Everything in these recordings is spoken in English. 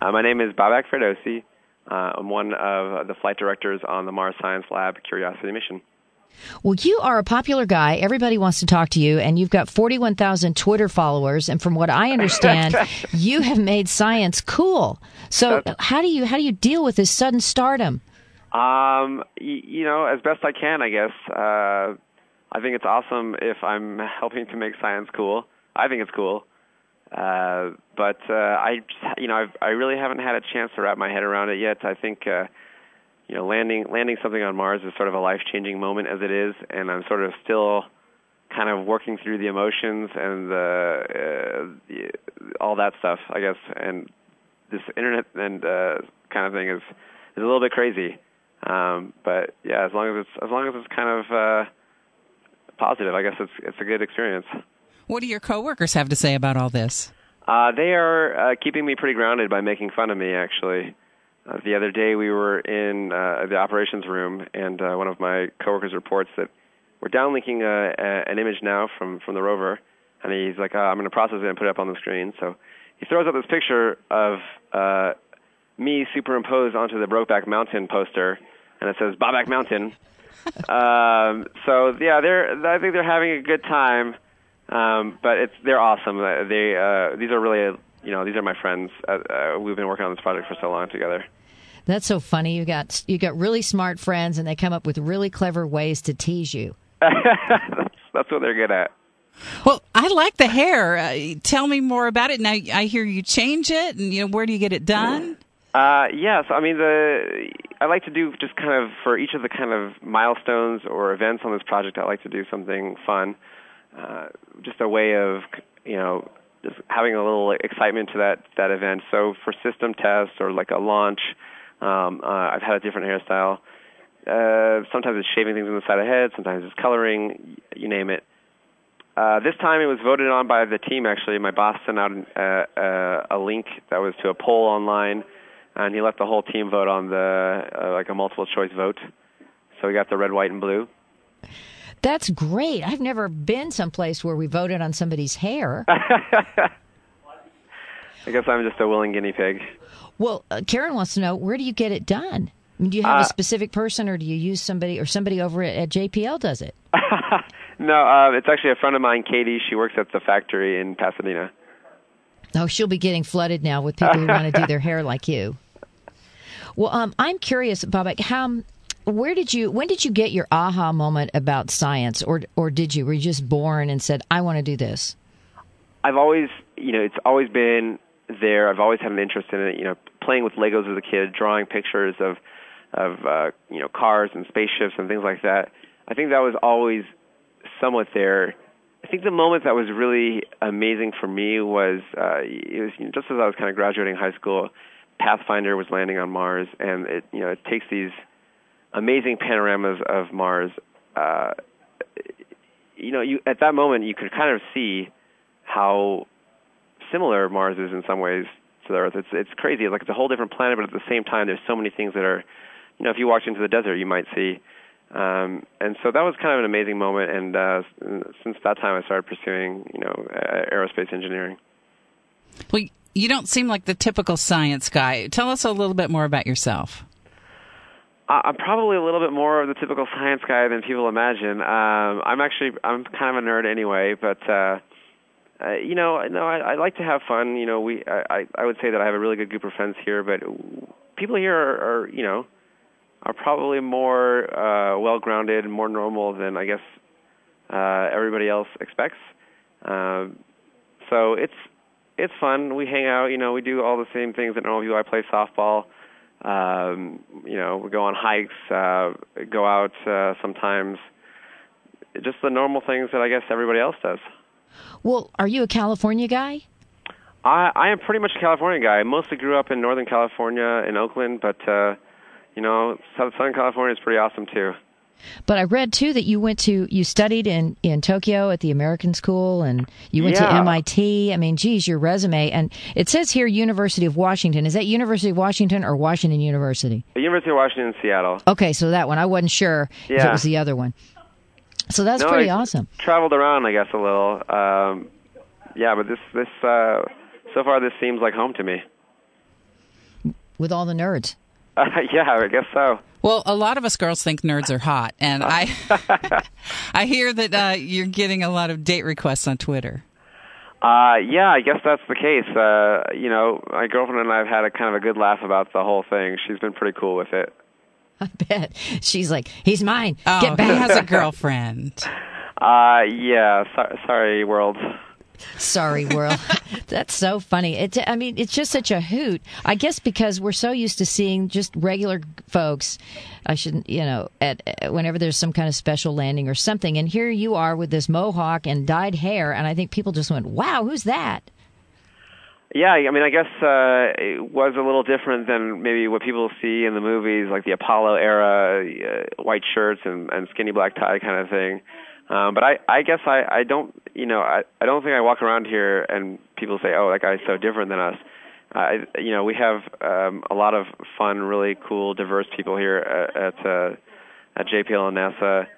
My name is Babak Ferdowsi. I'm one of the flight directors on the Mars Science Lab Curiosity mission. Well, you are a popular guy. Everybody wants to talk to you, and you've got 41,000 Twitter followers. And from what I understand, you have made science cool. So how do you deal with this sudden stardom? As best I can, I guess. I think it's awesome if I'm helping to make science cool. I think it's cool. But I really haven't had a chance to wrap my head around it yet. I think, landing something on Mars is sort of a life-changing moment as it is, and I'm sort of still kind of working through the emotions and all that stuff, I guess. And this internet and kind of thing is a little bit crazy. But yeah, as long as it's kind of positive, I guess it's a good experience. What do your coworkers have to say about all this? They are keeping me pretty grounded by making fun of me, actually. The other day we were in the operations room, and one of my coworkers reports that we're downlinking an image now from the rover, and he's like, I'm going to process it and put it up on the screen. So he throws up this picture of me superimposed onto the Brokeback Mountain poster, and it says Babak Mountain. So yeah, I think they're having a good time. But they're awesome. These are really, these are my friends. We've been working on this project for so long together. That's so funny. You got really smart friends, and they come up with really clever ways to tease you. That's what they're good at. Well, I like the hair. Tell me more about it. Now, I hear you change it, and where do you get it done? Yes, I mean I like to do just kind of for each of the kind of milestones or events on this project. I like to do something fun. Just a way of, just having a little excitement to that event. So for system tests or like a launch, I've had a different hairstyle. Sometimes it's shaving things on the side of the head. Sometimes it's coloring, you name it. This time it was voted on by the team, actually. My boss sent out a link that was to a poll online, and he let the whole team vote on a multiple choice vote. So we got the red, white, and blue. That's great. I've never been someplace where we voted on somebody's hair. I guess I'm just a willing guinea pig. Well, Karen wants to know, where do you get it done? I mean, do you have a specific person, or do you use somebody over at JPL does it? No, it's actually a friend of mine, Katie. She works at the factory in Pasadena. Oh, she'll be getting flooded now with people who want to do their hair like you. Well, I'm curious, Babak, when did you get your aha moment about science, or were you just born and said, I want to do this? I've always, it's always been there. I've always had an interest in it, playing with Legos as a kid, drawing pictures of cars and spaceships and things like that. I think that was always somewhat there. I think the moment that was really amazing for me was, it was just as I was kind of graduating high school, Pathfinder was landing on Mars, and it takes these amazing panoramas of Mars. At that moment you could kind of see how similar Mars is in some ways to the Earth. It's crazy. It's a whole different planet, but at the same time, there's so many things that are, if you walked into the desert, you might see. And so that was kind of an amazing moment. And since that time, I started pursuing, aerospace engineering. Well, you don't seem like the typical science guy. Tell us a little bit more about yourself. I'm probably a little bit more of the typical science guy than people imagine. I'm kind of a nerd anyway, but I like to have fun. I would say that I have a really good group of friends here, but people here are probably more well-grounded and more normal than I guess everybody else expects. So it's fun. We hang out. We do all the same things that normal people. I play softball. We go on hikes, go out sometimes. Just the normal things that I guess everybody else does. Well, are you a California guy? I am pretty much a California guy. I mostly grew up in Northern California, in Oakland, but, Southern California is pretty awesome, too. But I read, too, that you studied in Tokyo at the American School, and you went to MIT. I mean, geez, your resume. And it says here University of Washington. Is that University of Washington or Washington University? The University of Washington in Seattle. Okay, so that one. I wasn't sure if it was the other one. So that's pretty awesome. Traveled around, I guess, a little. But this so far this seems like home to me. with all the nerds. Yeah, I guess so. Well, a lot of us girls think nerds are hot, and I hear that you're getting a lot of date requests on Twitter. Yeah, I guess that's the case. My girlfriend and I have had a kind of a good laugh about the whole thing. She's been pretty cool with it. I bet. She's like, he's mine. Oh, Get back. he has a girlfriend. Yeah. Sorry, world. Sorry, world. That's so funny. It's just such a hoot. I guess because we're so used to seeing just regular folks. I shouldn't, whenever there's some kind of special landing or something. And here you are with this mohawk and dyed hair. And I think people just went, wow, who's that? Yeah, I guess it was a little different than maybe what people see in the movies, like the Apollo era, white shirts and skinny black tie kind of thing. But I guess I don't, I don't think I walk around here and people say, oh, that guy's so different than us. We have a lot of fun, really cool, diverse people here at JPL and NASA.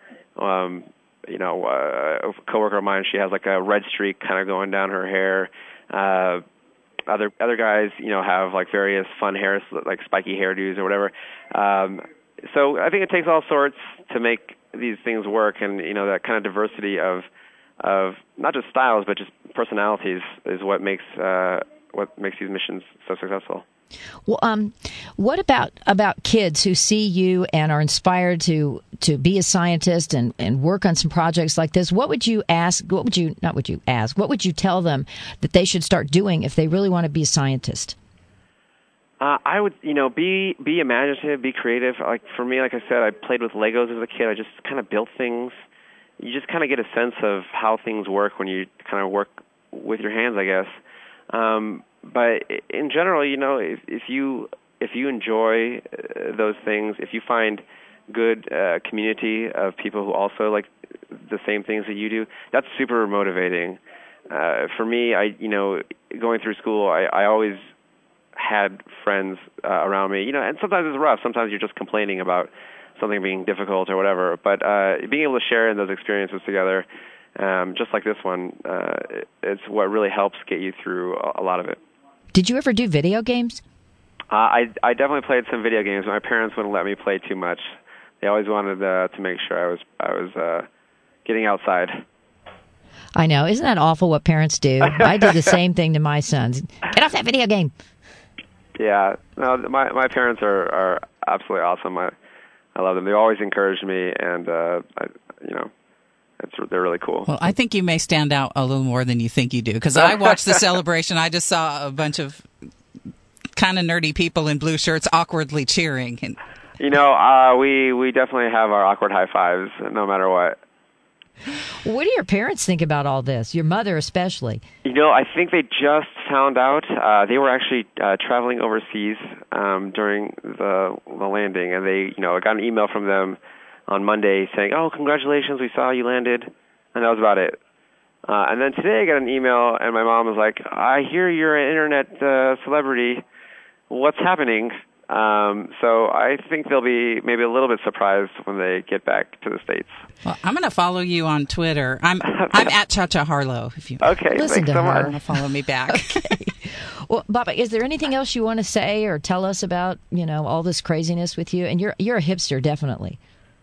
A coworker of mine, she has like a red streak kind of going down her hair. Other guys, have like various fun hairs, like spiky hairdos or whatever. So I think it takes all sorts to make these things work, and that kind of diversity of not just styles but just personalities is what makes these missions so successful. Well, what about kids who see you and are inspired to be a scientist and work on some projects like this? What would you ask? What would you tell them that they should start doing if they really want to be a scientist? I would, be imaginative, be creative. Like for me, like I said, I played with Legos as a kid. I just kind of built things. You just kind of get a sense of how things work when you kind of work with your hands, I guess. But in general, if you enjoy those things, if you find good community of people who also like the same things that you do, that's super motivating. For me, going through school, I always had friends around me, and sometimes it's rough. Sometimes you're just complaining about something being difficult or whatever. But being able to share in those experiences together, just like this one, it's what really helps get you through a lot of it. Did you ever do video games? I definitely played some video games. My parents wouldn't let me play too much. They always wanted to make sure I was getting outside. I know. Isn't that awful what parents do? I did the same thing to my sons. Get off that video game. Yeah. No, my parents are absolutely awesome. I love them. They always encouraged me, and they're really cool. Well, I think you may stand out a little more than you think you do, because I watched the celebration. I just saw a bunch of kind of nerdy people in blue shirts awkwardly cheering. And we definitely have our awkward high fives, no matter what. What do your parents think about all this? Your mother especially. I think they just found out. They were actually traveling overseas during the landing, and they, got an email from them on Monday saying, "Oh, congratulations, we saw you landed," and that was about it. And then today I got an email, and my mom was like, "I hear you're an internet celebrity. What's happening?" So I think they'll be maybe a little bit surprised when they get back to the States. Well, I'm going to follow you on Twitter. I'm at Cha-Cha Harlow. If you listen to her, want to follow me back. Okay. Well, Baba, is there anything else you want to say or tell us about all this craziness with you? And you're a hipster, definitely.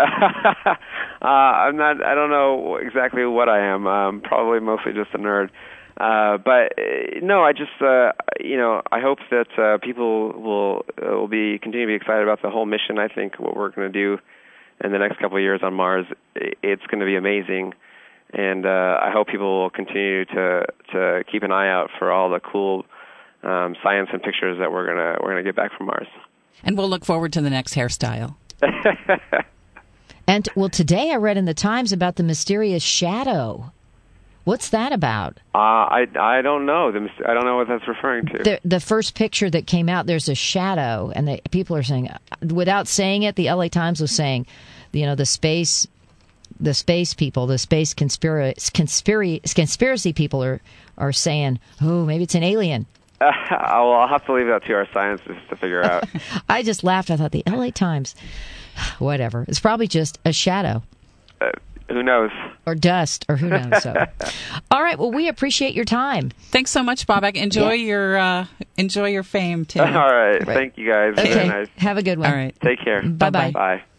I'm not. I don't know exactly what I am. Probably mostly just a nerd. But no, I just I hope that people will continue to be excited about the whole mission. I think what we're going to do in the next couple of years on Mars, it's going to be amazing, and I hope people will continue to keep an eye out for all the cool science and pictures that we're gonna get back from Mars. And we'll look forward to the next hairstyle. And well, today I read in the Times about the mysterious shadow. What's that about? I don't know. I don't know what that's referring to. The first picture that came out, there's a shadow, and people are saying, without saying it, the LA Times was saying, the space people, the space conspiracy people are saying, oh, maybe it's an alien. I'll have to leave that to our scientists to figure out. I just laughed. I thought the LA Times, whatever. It's probably just a shadow. Who knows? or dust, or who knows. So. All right. Well, we appreciate your time. Thanks so much, Bobak. Enjoy your fame, Tim. All right. Thank you, guys. Okay. Very nice. Have a good one. All right. Take care. Bye-bye. Bye.